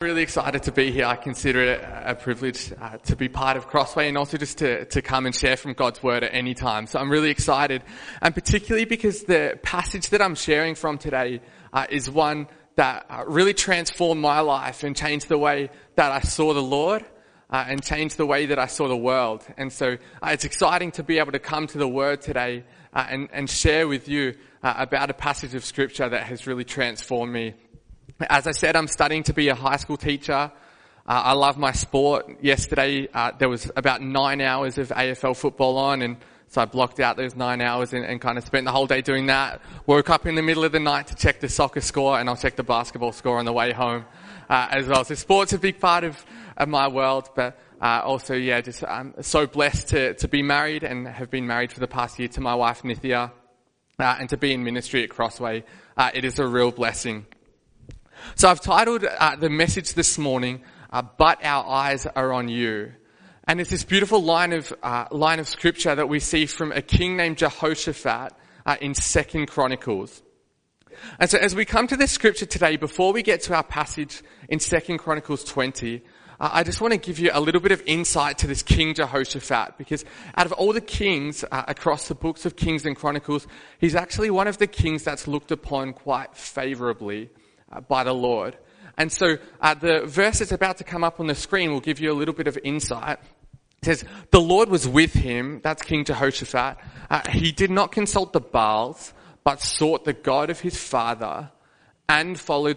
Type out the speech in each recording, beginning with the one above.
Really excited to be here. I consider it a privilege to be part of Crossway and also just to come and share from God's Word at any time. So I'm really excited, and particularly because the passage that I'm sharing from today is one that really transformed my life and changed the way that I saw the Lord and changed the way that I saw the world. And so it's exciting to be able to come to the Word today and share with you about a passage of Scripture that has really transformed me. As I said, I'm studying to be a high school teacher. I love my sport. Yesterday, there was about 9 hours of AFL football on, and so I blocked out those 9 hours and kind of spent the whole day doing that. Woke up in the middle of the night to check the soccer score, and I'll check the basketball score on the way home as well. So sport's a big part of my world, but also, I'm so blessed to be married and have been married for the past year to my wife, Nithya, and to be in ministry at Crossway. It is a real blessing. So I've titled the message this morning, "But Our Eyes Are on You." And it's this beautiful line of scripture that we see from a king named Jehoshaphat in 2 Chronicles. And so as we come to this scripture today, before we get to our passage in 2 Chronicles 20, I just want to give you a little bit of insight to this King Jehoshaphat, because out of all the kings across the books of Kings and Chronicles, he's actually one of the kings that's looked upon quite favorably by the Lord. And so the verse that's about to come up on the screen will give you a little bit of insight. It says, "The Lord was with him," that's King Jehoshaphat. "He did not consult the Baals, but sought the God of his father and followed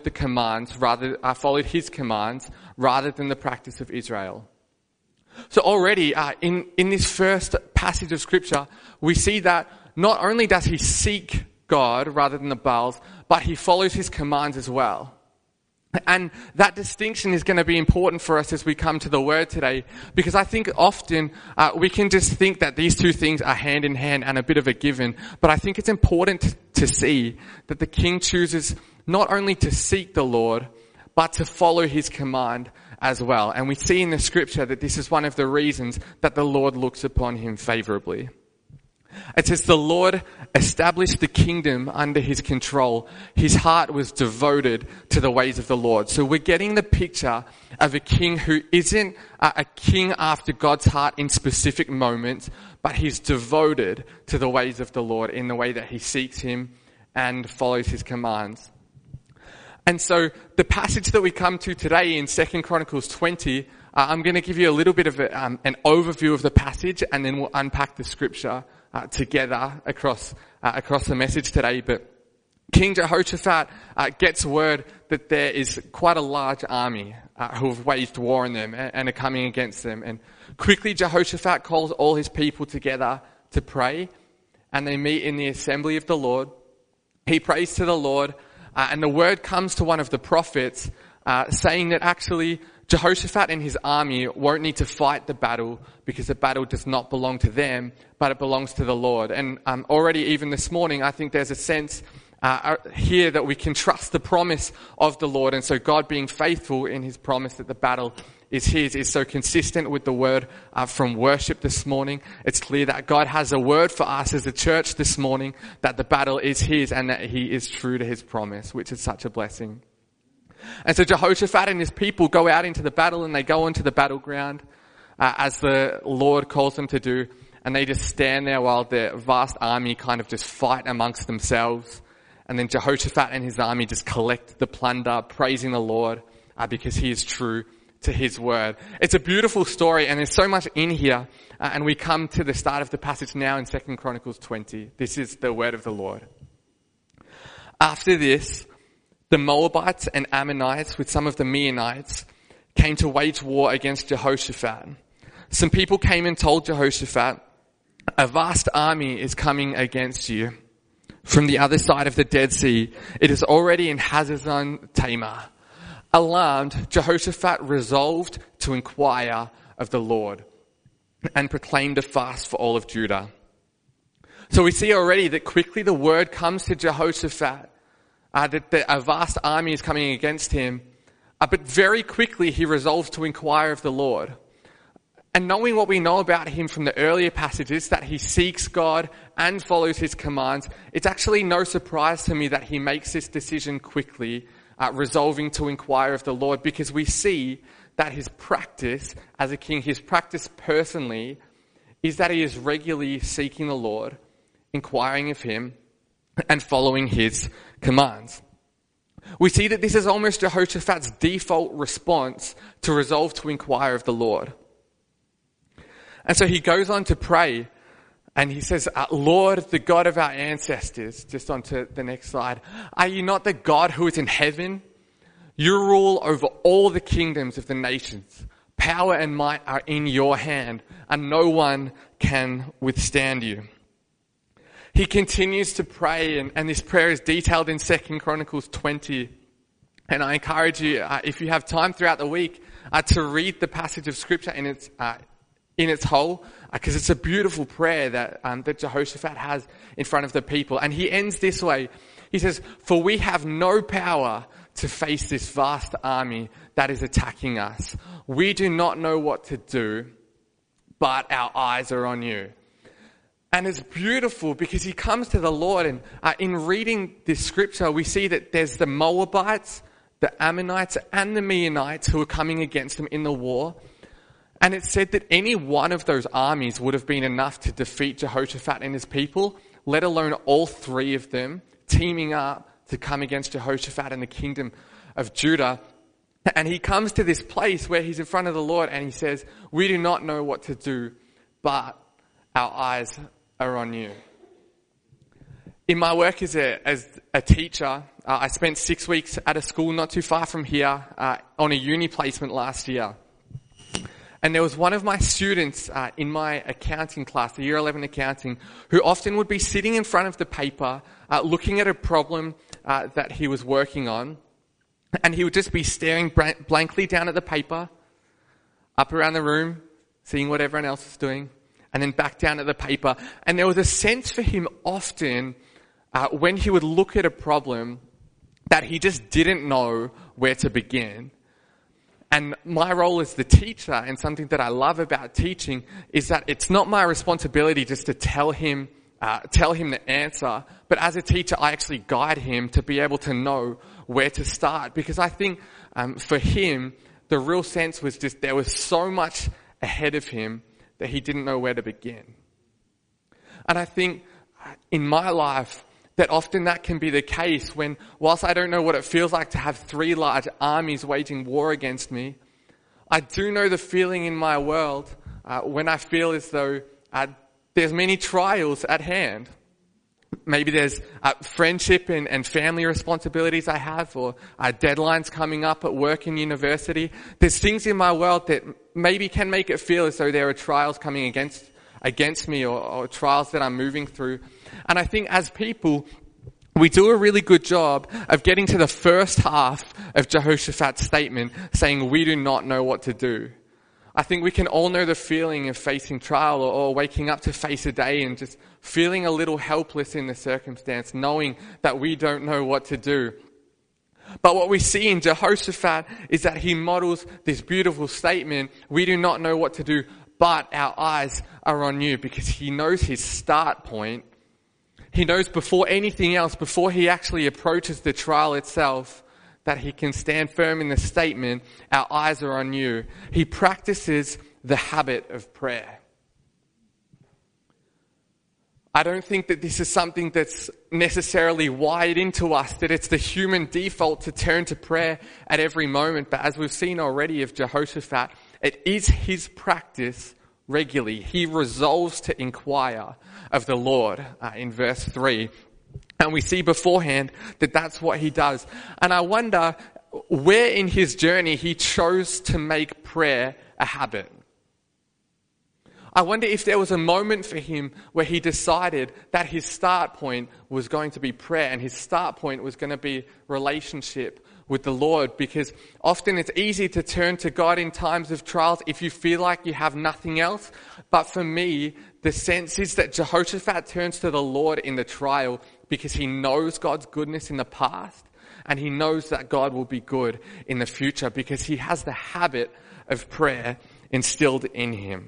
his commands rather than the practice of Israel." So already in this first passage of scripture, we see that not only does he seek God rather than the Baals, but he follows his commands as well. And that distinction is going to be important for us as we come to the Word today, because I think often we can just think that these two things are hand in hand and a bit of a given. But I think it's important to see that the king chooses not only to seek the Lord, but to follow his command as well. And we see in the scripture that this is one of the reasons that the Lord looks upon him favorably. It says, "The Lord established the kingdom under his control. His heart was devoted to the ways of the Lord." So we're getting the picture of a king who isn't a king after God's heart in specific moments, but he's devoted to the ways of the Lord in the way that he seeks him and follows his commands. And so the passage that we come to today in 2 Chronicles 20, I'm going to give you a little bit of an overview of the passage, and then we'll unpack the scripture together across the message today. But King Jehoshaphat gets word that there is quite a large army who have waged war on them and are coming against them. And quickly Jehoshaphat calls all his people together to pray, and they meet in the assembly of the Lord. He prays to the Lord, and the word comes to one of the prophets saying that actually Jehoshaphat and his army won't need to fight the battle because the battle does not belong to them, but it belongs to the Lord. And already even this morning, I think there's a sense here that we can trust the promise of the Lord. And so God being faithful in his promise that the battle is his is so consistent with the word from worship this morning. It's clear that God has a word for us as a church this morning, that the battle is his and that he is true to his promise, which is such a blessing. And so Jehoshaphat and his people go out into the battle, and they go onto the battleground as the Lord calls them to do. And they just stand there while the vast army kind of just fight amongst themselves. And then Jehoshaphat and his army just collect the plunder, praising the Lord because he is true to his word. It's a beautiful story, and there's so much in here. And we come to the start of the passage now in 2 Chronicles 20. This is the word of the Lord. "After this, the Moabites and Ammonites with some of the Meunites came to wage war against Jehoshaphat. Some people came and told Jehoshaphat, 'A vast army is coming against you from the other side of the Dead Sea. It is already in Hazazon Tamar.' Alarmed, Jehoshaphat resolved to inquire of the Lord and proclaimed a fast for all of Judah." So we see already that quickly the word comes to Jehoshaphat that a vast army is coming against him, but very quickly he resolves to inquire of the Lord. And knowing what we know about him from the earlier passages, that he seeks God and follows his commands, it's actually no surprise to me that he makes this decision quickly resolving to inquire of the Lord, because we see that his practice as a king, his practice personally, is that he is regularly seeking the Lord, inquiring of him, and following his commands. We see that this is almost Jehoshaphat's default response to resolve to inquire of the Lord. And so he goes on to pray, and he says, Lord, the God of our ancestors, just onto the next slide, are you not the God who is in heaven? You rule over all the kingdoms of the nations. Power and might are in your hand, and no one can withstand you. He continues to pray, and this prayer is detailed in 2 Chronicles 20. And I encourage you, if you have time throughout the week, to read the passage of Scripture in its whole, because it's a beautiful prayer that Jehoshaphat has in front of the people. And he ends this way. He says, "For we have no power to face this vast army that is attacking us. We do not know what to do, but our eyes are on you." And it's beautiful because he comes to the Lord, and in reading this scripture, we see that there's the Moabites, the Ammonites, and the Meunites who are coming against them in the war. And it said that any one of those armies would have been enough to defeat Jehoshaphat and his people, let alone all three of them teaming up to come against Jehoshaphat and the kingdom of Judah. And he comes to this place where he's in front of the Lord and he says, "We do not know what to do, but our eyes are on you." In my work as a teacher, I spent 6 weeks at a school not too far from here on a uni placement last year. And there was one of my students in my accounting class, the year 11 accounting, who often would be sitting in front of the paper, looking at a problem that he was working on. And he would just be staring blankly down at the paper, up around the room, seeing what everyone else is doing, and then back down at the paper. And there was a sense for him often when he would look at a problem that he just didn't know where to begin. And my role as the teacher, and something that I love about teaching, is that it's not my responsibility just to tell him the answer, but as a teacher, I actually guide him to be able to know where to start. Because I think for him, the real sense was just there was so much ahead of him that he didn't know where to begin. And I think in my life, that often that can be the case when, whilst I don't know what it feels like to have 3 large armies waging war against me, I do know the feeling in my world when I feel as though there's many trials at hand. Maybe there's friendship and family responsibilities I have, or deadlines coming up at work and university. There's things in my world that maybe can make it feel as though there are trials coming against me, or trials that I'm moving through. And I think as people, we do a really good job of getting to the first half of Jehoshaphat's statement, saying we do not know what to do. I think we can all know the feeling of facing trial, or waking up to face a day and just feeling a little helpless in the circumstance, knowing that we don't know what to do. But what we see in Jehoshaphat is that he models this beautiful statement, we do not know what to do, but our eyes are on you, because he knows his start point. He knows before anything else, before he actually approaches the trial itself, that he can stand firm in the statement, our eyes are on you. He practices the habit of prayer. I don't think that this is something that's necessarily wired into us, that it's the human default to turn to prayer at every moment. But as we've seen already of Jehoshaphat, it is his practice regularly. He resolves to inquire of the Lord in verse 3. And we see beforehand that that's what he does. And I wonder where in his journey he chose to make prayer a habit. I wonder if there was a moment for him where he decided that his start point was going to be prayer, and his start point was going to be relationship with the Lord, because often it's easy to turn to God in times of trials if you feel like you have nothing else. But for me, the sense is that Jehoshaphat turns to the Lord in the trial because he knows God's goodness in the past, and he knows that God will be good in the future, because he has the habit of prayer instilled in him.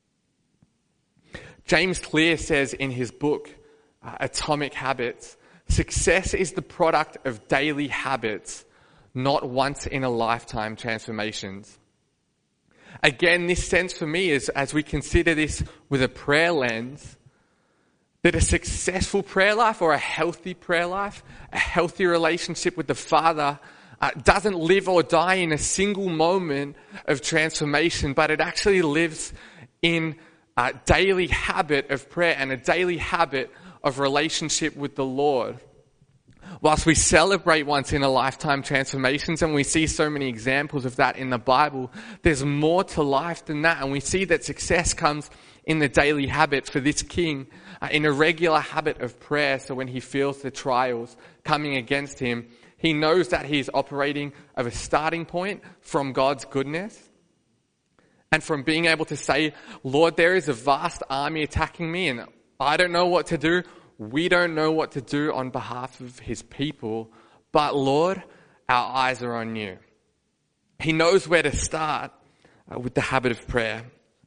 James Clear says in his book, Atomic Habits, Success is the product of daily habits, not once in a lifetime transformations. Again, this sense for me is, as we consider this with a prayer lens, that a successful prayer life or a healthy prayer life, a healthy relationship with the Father, doesn't live or die in a single moment of transformation, but it actually lives in a daily habit of prayer and a daily habit of relationship with the Lord. Whilst we celebrate once in a lifetime transformations, and we see so many examples of that in the Bible, there's more to life than that. And we see that success comes in the daily habit for this king, in a regular habit of prayer. So when he feels the trials coming against him, he knows that he's operating of a starting point from God's goodness and from being able to say, Lord, there is a vast army attacking me and I don't know what to do. We don't know what to do on behalf of his people, but Lord, our eyes are on you. He knows where to start with the habit of prayer.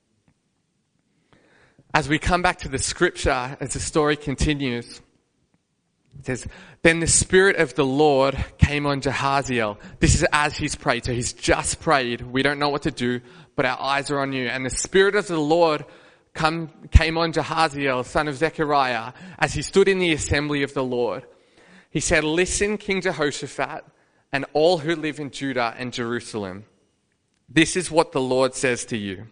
As we come back to the scripture, as the story continues, it says, then the Spirit of the Lord came on Jahaziel. This is as he's prayed. So he's just prayed. We don't know what to do, but our eyes are on you. And the Spirit of the Lord came on Jahaziel, son of Zechariah, as he stood in the assembly of the Lord. He said, listen, King Jehoshaphat, and all who live in Judah and Jerusalem. This is what the Lord says to you.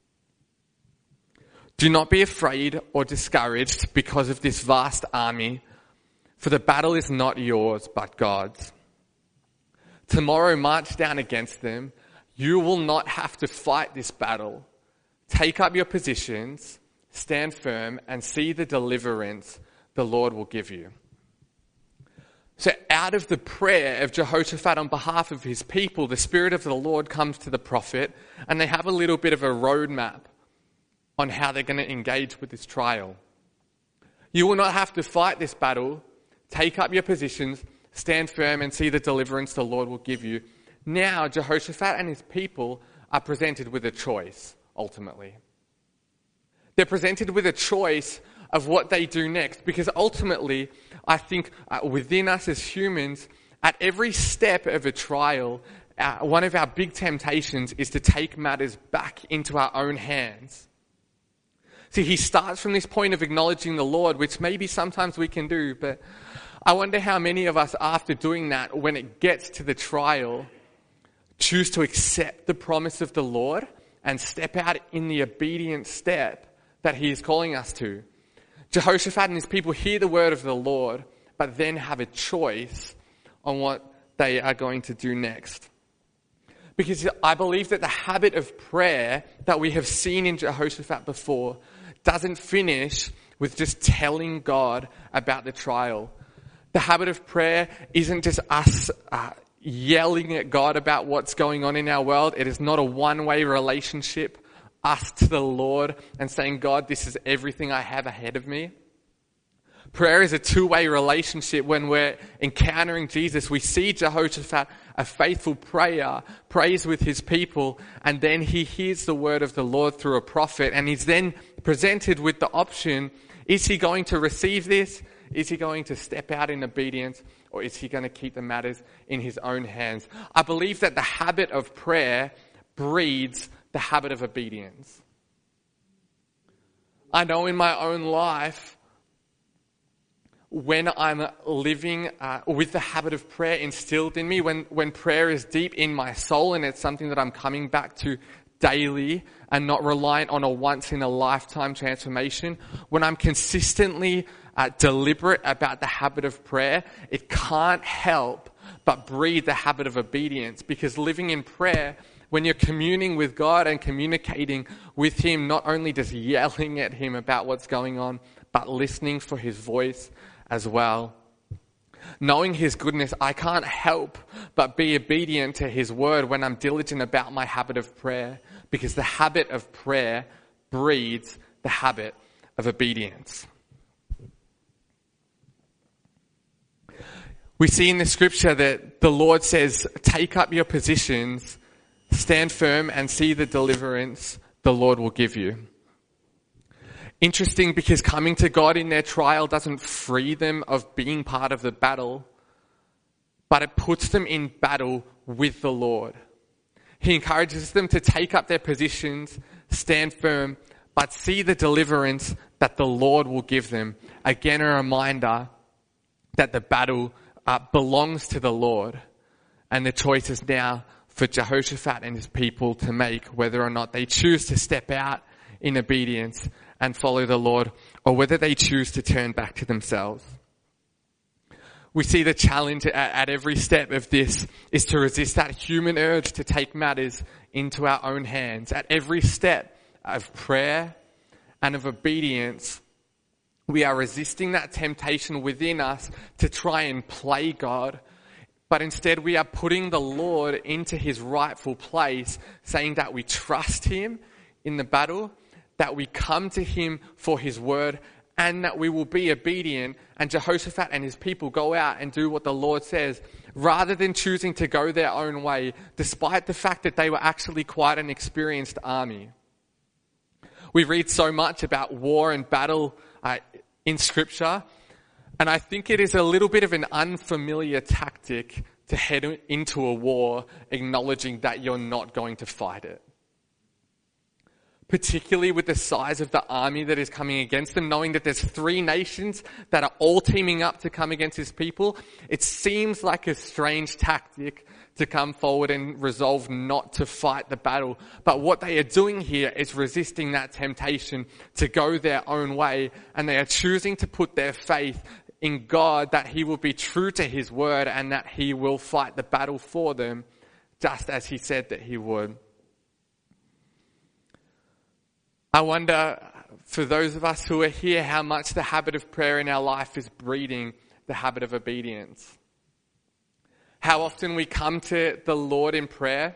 Do not be afraid or discouraged because of this vast army, for the battle is not yours, but God's. Tomorrow march down against them. You will not have to fight this battle. Take up your positions, stand firm, and see the deliverance the Lord will give you. So out of the prayer of Jehoshaphat on behalf of his people, the Spirit of the Lord comes to the prophet, and they have a little bit of a roadmap on how they're going to engage with this trial. You will not have to fight this battle. Take up your positions, stand firm, and see the deliverance the Lord will give you. Now, Jehoshaphat and his people are presented with a choice, ultimately. They're presented with a choice of what they do next, because ultimately, I think within us as humans, at every step of a trial, one of our big temptations is to take matters back into our own hands. See, he starts from this point of acknowledging the Lord, which maybe sometimes we can do, but I wonder how many of us, after doing that, when it gets to the trial, choose to accept the promise of the Lord and step out in the obedient step that he is calling us to. Jehoshaphat and his people hear the word of the Lord, but then have a choice on what they are going to do next. Because I believe that the habit of prayer that we have seen in Jehoshaphat before doesn't finish with just telling God about the trial. The habit of prayer isn't just us yelling at God about what's going on in our world. It is not a one-way relationship, us to the Lord and saying, God, this is everything I have ahead of me. Prayer is a two-way relationship. When we're encountering Jesus, we see Jehoshaphat, a faithful prayer, prays with his people, and then he hears the word of the Lord through a prophet, and he's then presented with the option, is he going to receive this? Is he going to step out in obedience, or is he going to keep the matters in his own hands? I believe that the habit of prayer breeds the habit of obedience. I know in my own life, when I'm living with the habit of prayer instilled in me, when prayer is deep in my soul and it's something that I'm coming back to daily and not reliant on a once-in-a-lifetime transformation, when I'm consistently deliberate about the habit of prayer, it can't help but breed the habit of obedience. Because living in prayer, when you're communing with God and communicating with him, not only just yelling at him about what's going on, but listening for his voice as well. Knowing his goodness, I can't help but be obedient to his word when I'm diligent about my habit of prayer, because the habit of prayer breeds the habit of obedience. We see in the scripture that the Lord says, take up your positions, stand firm, and see the deliverance the Lord will give you. Interesting, because coming to God in their trial doesn't free them of being part of the battle, but it puts them in battle with the Lord. He encourages them to take up their positions, stand firm, but see the deliverance that the Lord will give them. Again, a reminder that the battle belongs to the Lord, and the choice is now for Jehoshaphat and his people to make whether or not they choose to step out in obedience and follow the Lord, or whether they choose to turn back to themselves. We see the challenge at every step of this is to resist that human urge to take matters into our own hands. At every step of prayer and of obedience, we are resisting that temptation within us to try and play God, but instead we are putting the Lord into his rightful place, saying that we trust him in the battle, that we come to him for his word, and that we will be obedient, and Jehoshaphat and his people go out and do what the Lord says, rather than choosing to go their own way, despite the fact that they were actually quite an experienced army. We read so much about war and battle in Scripture, and I think it is a little bit of an unfamiliar tactic to head into a war acknowledging that you're not going to fight it. Particularly with the size of the army that is coming against them, knowing that there's 3 nations that are all teaming up to come against his people, it seems like a strange tactic to come forward and resolve not to fight the battle. But what they are doing here is resisting that temptation to go their own way, and they are choosing to put their faith in God, that he will be true to his word and that he will fight the battle for them, just as he said that he would. I wonder, for those of us who are here, how much the habit of prayer in our life is breeding the habit of obedience. How often we come to the Lord in prayer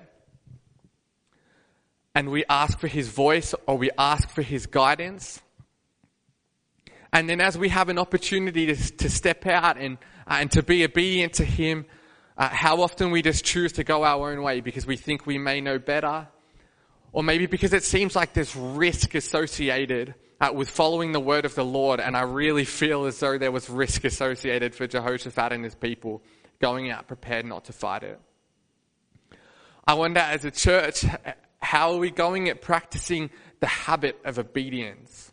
and we ask for his voice, or we ask for his guidance. And then as we have an opportunity to step out and to be obedient to him, how often we just choose to go our own way because we think we may know better. Or maybe because it seems like there's risk associated with following the word of the Lord, and I really feel as though there was risk associated for Jehoshaphat and his people going out prepared not to fight it. I wonder, as a church, how are we going at practicing the habit of obedience?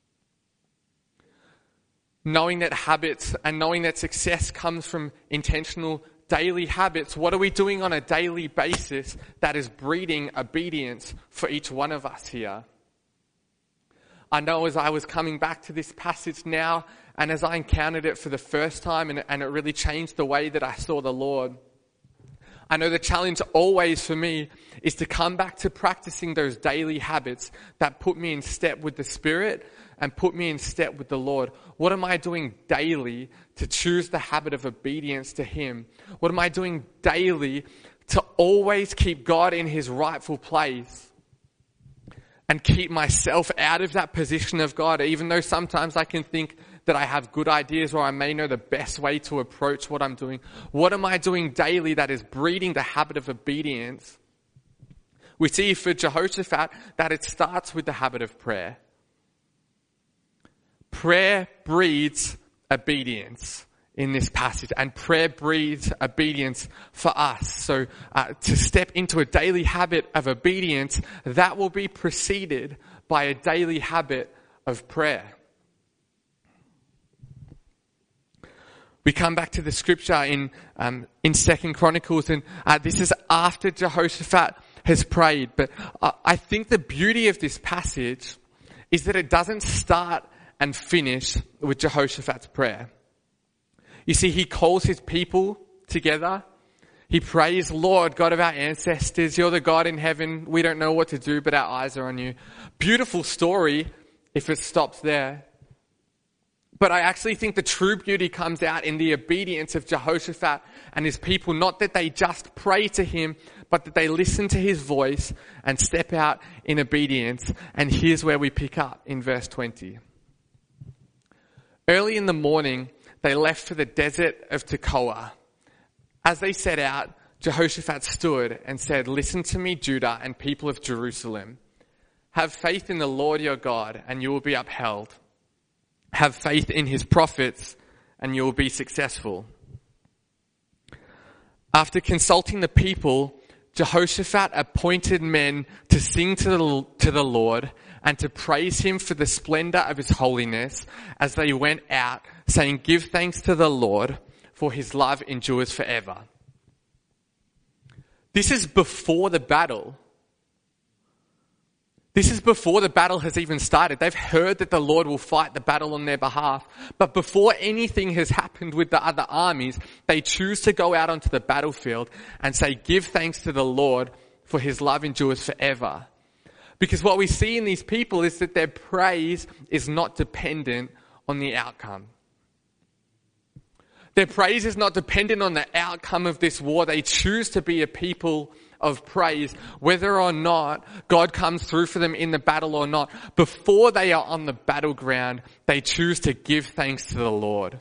Knowing that habits and knowing that success comes from intentional daily habits, what are we doing on a daily basis that is breeding obedience for each one of us here? I know as I was coming back to this passage now, and as I encountered it for the first time, and it really changed the way that I saw the Lord, I know the challenge always for me is to come back to practicing those daily habits that put me in step with the Spirit and put me in step with the Lord. What am I doing daily to choose the habit of obedience to him? What am I doing daily to always keep God in his rightful place and keep myself out of that position of God, even though sometimes I can think that I have good ideas or I may know the best way to approach what I'm doing? What am I doing daily that is breeding the habit of obedience? We see for Jehoshaphat that it starts with the habit of prayer. Prayer breeds obedience in this passage, and prayer breeds obedience for us. So to step into a daily habit of obedience, that will be preceded by a daily habit of prayer. We come back to the scripture in 2 Chronicles, and this is after Jehoshaphat has prayed. But I think the beauty of this passage is that it doesn't start and finish with Jehoshaphat's prayer. You see, he calls his people together. He prays, Lord, God of our ancestors, you're the God in heaven. We don't know what to do, but our eyes are on you. Beautiful story if it stops there. But I actually think the true beauty comes out in the obedience of Jehoshaphat and his people. Not that they just pray to him, but that they listen to his voice and step out in obedience. And here's where we pick up in verse 20. Early in the morning, they left for the desert of Tekoa. As they set out, Jehoshaphat stood and said, "Listen to me, Judah and people of Jerusalem. Have faith in the Lord your God, and you will be upheld. Have faith in his prophets, and you will be successful. After consulting the people, Jehoshaphat appointed men to sing to the Lord and to praise him for the splendor of his holiness as they went out, saying, "Give thanks to the Lord, for his love endures forever." This is before the battle. This is before the battle has even started. They've heard that the Lord will fight the battle on their behalf. But before anything has happened with the other armies, they choose to go out onto the battlefield and say, "Give thanks to the Lord, for his love endures forever." Because what we see in these people is that their praise is not dependent on the outcome. Their praise is not dependent on the outcome of this war. They choose to be a people of praise, whether or not God comes through for them in the battle or not. Before they are on the battleground, they choose to give thanks to the Lord.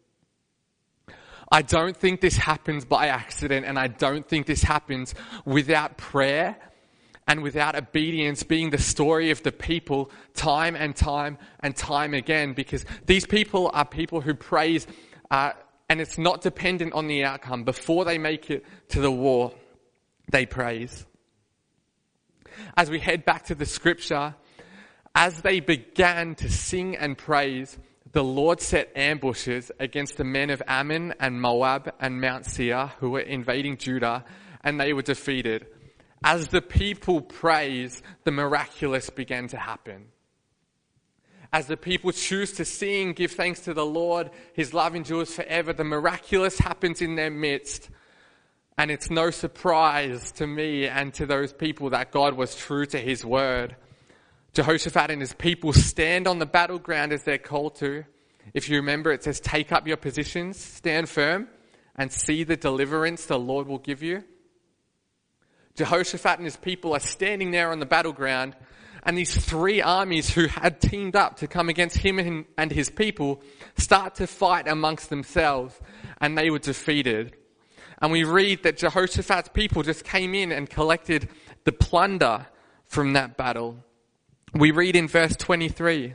I don't think this happens by accident, and I don't think this happens without prayer and without obedience being the story of the people time and time and time again, because these people are people who praise, and it's not dependent on the outcome. Before they make it to the war, they praise. As we head back to the scripture, as they began to sing and praise, the Lord set ambushes against the men of Ammon and Moab and Mount Seir who were invading Judah, and they were defeated. As the people praise, the miraculous began to happen. As the people choose to sing, give thanks to the Lord, his love endures forever, the miraculous happens in their midst. And it's no surprise to me and to those people that God was true to his word. Jehoshaphat and his people stand on the battleground as they're called to. If you remember, it says, "Take up your positions, stand firm, and see the deliverance the Lord will give you." Jehoshaphat and his people are standing there on the battleground, and these three armies who had teamed up to come against him and his people start to fight amongst themselves, and they were defeated. And we read that Jehoshaphat's people just came in and collected the plunder from that battle. We read in verse 23,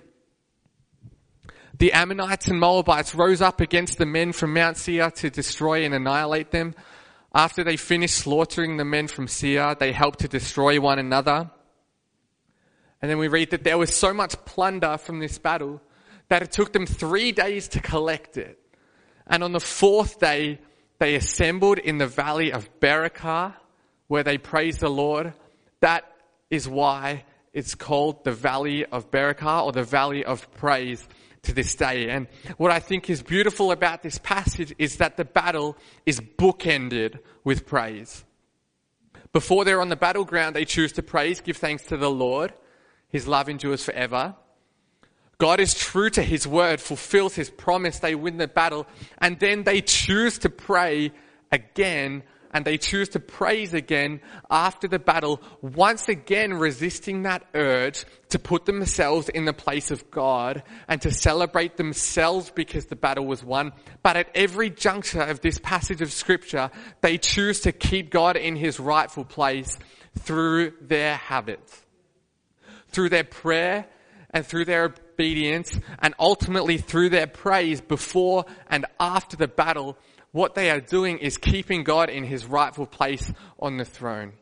"The Ammonites and Moabites rose up against the men from Mount Seir to destroy and annihilate them. After they finished slaughtering the men from Seir, they helped to destroy one another." And then we read that there was so much plunder from this battle that it took them 3 days to collect it. And on the fourth day, they assembled in the valley of Berakah, where they praised the Lord. That is why it's called the Valley of Berakah, or the Valley of Praise, to this day. And what I think is beautiful about this passage is that the battle is bookended with praise. Before they're on the battleground, they choose to praise, give thanks to the Lord. His love endures forever. God is true to his word, fulfills his promise, they win the battle, and then they choose to pray again, and they choose to praise again after the battle, once again resisting that urge to put themselves in the place of God and to celebrate themselves because the battle was won. But at every juncture of this passage of scripture, they choose to keep God in his rightful place through their habits, through their prayer and through their obedience, and ultimately through their praise before and after the battle. What they are doing is keeping God in his rightful place on the throne.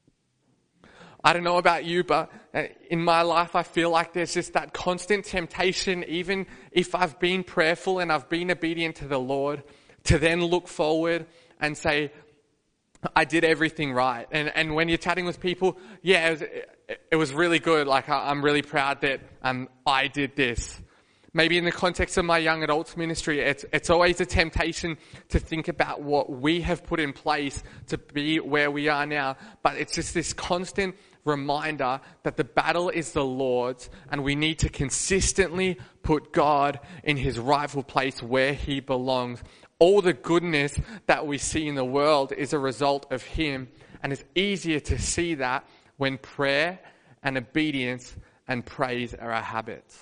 I don't know about you, but in my life I feel like there's just that constant temptation, even if I've been prayerful and I've been obedient to the Lord, to then look forward and say, I did everything right. And when you're chatting with people, yeah, it was really good. Like, I'm really proud that I did this. Maybe in the context of my young adults ministry, it's always a temptation to think about what we have put in place to be where we are now. But it's just this constant reminder that the battle is the Lord's, and we need to consistently put God in his rightful place where he belongs. All the goodness that we see in the world is a result of him, and it's easier to see that when prayer and obedience and praise are our habits.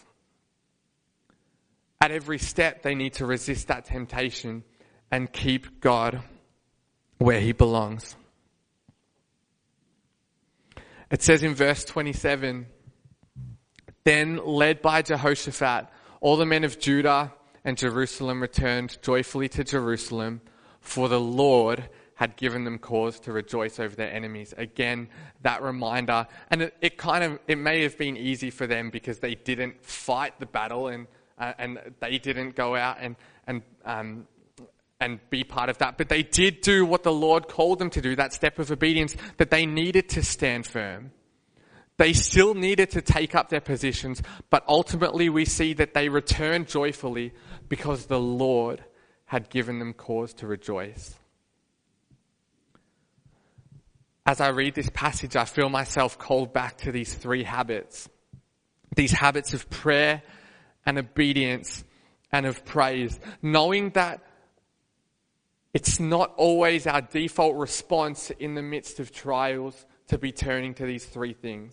At every step, they need to resist that temptation and keep God where he belongs. It says in verse 27, Then, led by Jehoshaphat, all the men of Judah and Jerusalem returned joyfully to Jerusalem, for the Lord had given them cause to rejoice over their enemies. Again, that reminder. And it may have been easy for them because they didn't fight the battle and they didn't go out and be part of that. But they did do what the Lord called them to do, that step of obedience, that they needed to stand firm. They still needed to take up their positions, but ultimately we see that they returned joyfully because the Lord had given them cause to rejoice. As I read this passage, I feel myself called back to these three habits. These habits of prayer and obedience and of praise. Knowing that it's not always our default response in the midst of trials to be turning to these three things.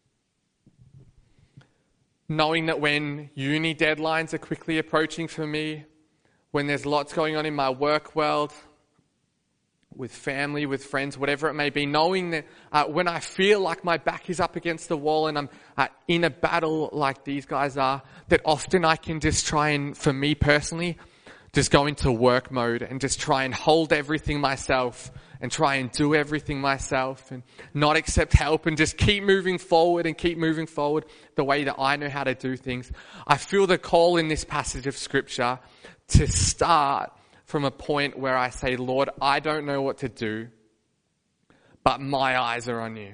Knowing that when uni deadlines are quickly approaching for me, when there's lots going on in my work world, with family, with friends, whatever it may be, knowing that when I feel like my back is up against the wall and I'm in a battle like these guys are, that often I can just try and, for me personally, just go into work mode and just try and hold everything myself and try and do everything myself and not accept help and just keep moving forward the way that I know how to do things. I feel the call in this passage of scripture to start from a point where I say, Lord, I don't know what to do, but my eyes are on you.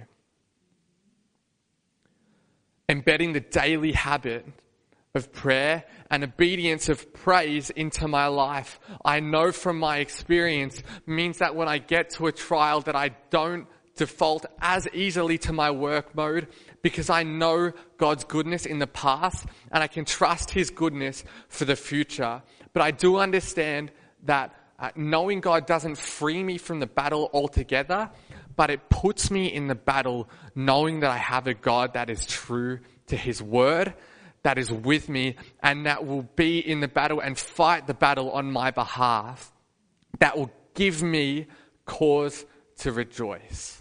Embedding the daily habit of prayer and obedience of praise into my life, I know from my experience, means that when I get to a trial that I don't default as easily to my work mode because I know God's goodness in the past and I can trust His goodness for the future. But I do understand that knowing God doesn't free me from the battle altogether, but it puts me in the battle knowing that I have a God that is true to His word, that is with me, and that will be in the battle and fight the battle on my behalf, that will give me cause to rejoice.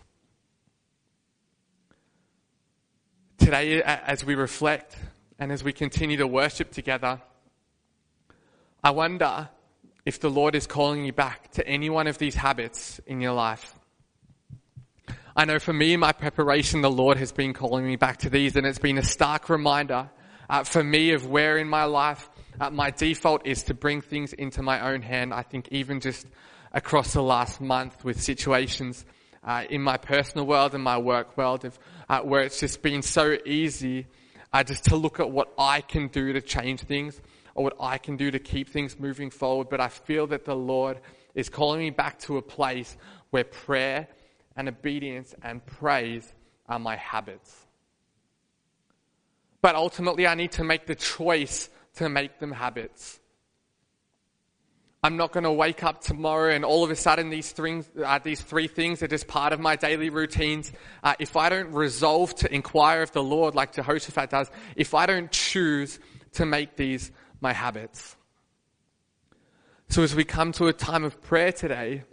Today, as we reflect and as we continue to worship together, I wonder if the Lord is calling you back to any one of these habits in your life. I know for me in my preparation, the Lord has been calling me back to these, and it's been a stark reminder for me of where in my life my default is to bring things into my own hand. I think even just across the last month with situations in my personal world and my work world where it's just been so easy just to look at what I can do to change things or what I can do to keep things moving forward. But I feel that the Lord is calling me back to a place where prayer and obedience and praise are my habits. But ultimately, I need to make the choice to make them habits. I'm not going to wake up tomorrow and all of a sudden these three things are just part of my daily routines. If I don't resolve to inquire of the Lord like Jehoshaphat does, if I don't choose to make these my habits. So as we come to a time of prayer today,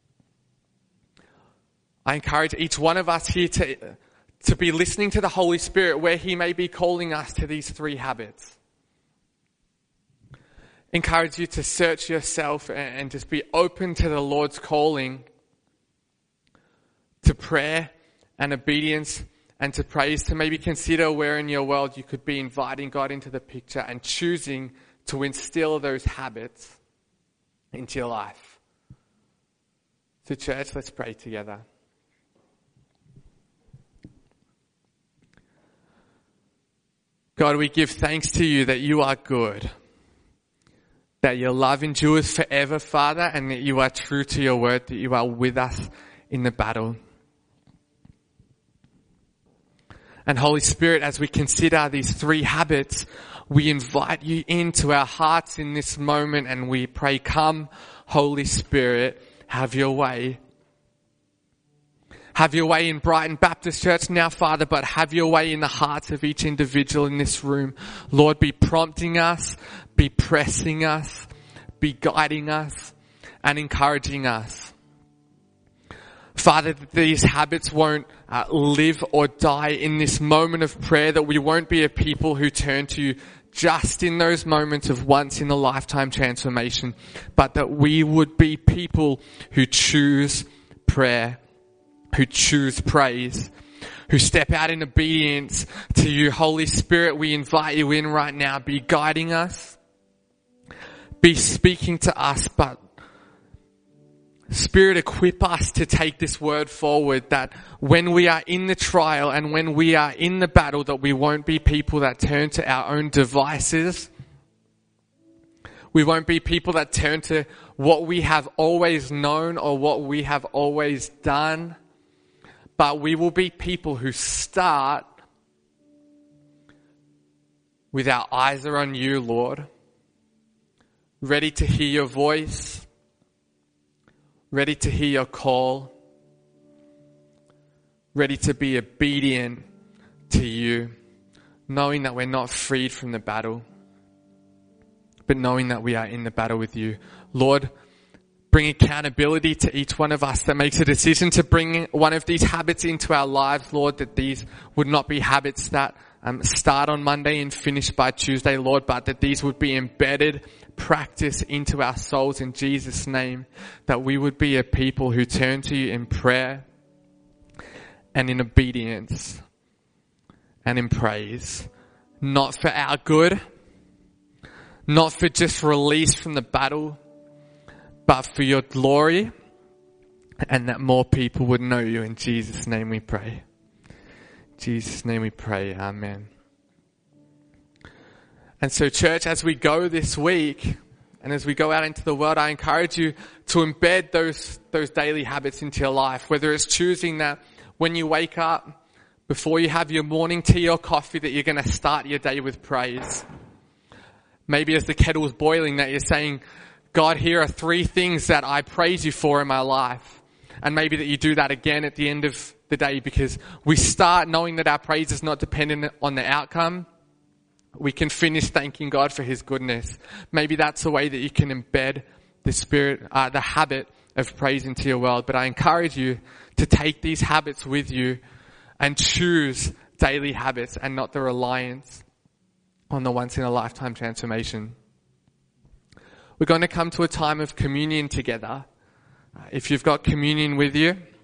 I encourage each one of us here to be listening to the Holy Spirit where He may be calling us to these three habits. Encourage you to search yourself and just be open to the Lord's calling to prayer and obedience and to praise, to maybe consider where in your world you could be inviting God into the picture and choosing to instill those habits into your life. So church, let's pray together. God, we give thanks to you that you are good, that your love endures forever, Father, and that you are true to your word, that you are with us in the battle. And Holy Spirit, as we consider these three habits, we invite you into our hearts in this moment and we pray, come, Holy Spirit, have your way. Have your way in Brighton Baptist Church now, Father, but have your way in the hearts of each individual in this room. Lord, be prompting us, be pressing us, be guiding us, and encouraging us. Father, that these habits won't live or die in this moment of prayer, that we won't be a people who turn to you just in those moments of once in a lifetime transformation, but that we would be people who choose prayer, who choose praise, who step out in obedience to you. Holy Spirit, we invite you in right now. Be guiding us, be speaking to us, but Spirit, equip us to take this word forward, that when we are in the trial and when we are in the battle, that we won't be people that turn to our own devices. We won't be people that turn to what we have always known or what we have always done, but we will be people who start with our eyes are on you, Lord, ready to hear your voice, ready to hear your call, ready to be obedient to you, knowing that we're not freed from the battle, but knowing that we are in the battle with you. Lord, bring accountability to each one of us that makes a decision to bring one of these habits into our lives, Lord, that these would not be habits that start on Monday and finish by Tuesday, Lord, but that these would be embedded practice into our souls in Jesus' name, that we would be a people who turn to you in prayer and in obedience and in praise, not for our good, not for just release from the battle, but for your glory, and that more people would know you. In Jesus' name we pray. In Jesus' name we pray. Amen. And so, church, as we go this week and as we go out into the world, I encourage you to embed those daily habits into your life, whether it's choosing that when you wake up, before you have your morning tea or coffee, that you're going to start your day with praise. Maybe as the kettle's boiling, that you're saying, God, here are 3 things that I praise you for in my life. And maybe that you do that again at the end of the day, because we start knowing that our praise is not dependent on the outcome. We can finish thanking God for his goodness. Maybe that's the way that you can embed the habit of praise into your world. But I encourage you to take these habits with you and choose daily habits and not the reliance on the once in a lifetime transformation. We're going to come to a time of communion together. If you've got communion with you,